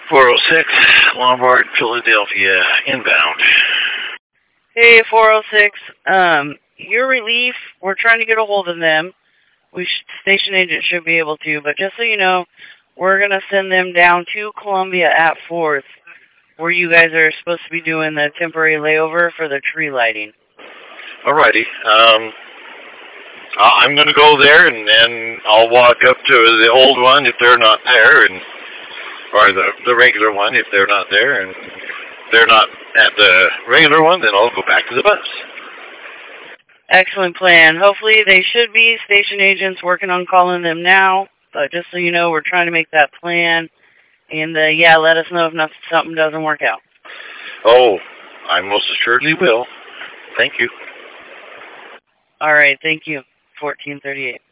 406, Lombard, Philadelphia, inbound. Hey, 406. Your relief, we're trying to get a hold of them. Station agent should be able to, but just so you know, we're going to send them down to Columbia at 4th, where you guys are supposed to be doing the temporary layover for the tree lighting. Alrighty. I'm going to go there, and then I'll walk up to the old one if they're not there, or the regular one if they're not there, and if they're not at the regular one, then I'll go back to the bus. Excellent plan. Hopefully they should be station agents working on calling them now, but just so you know, we're trying to make that plan, and yeah, let us know if something doesn't work out. Oh, I most assuredly will. Thank you. All right, thank you. 1438.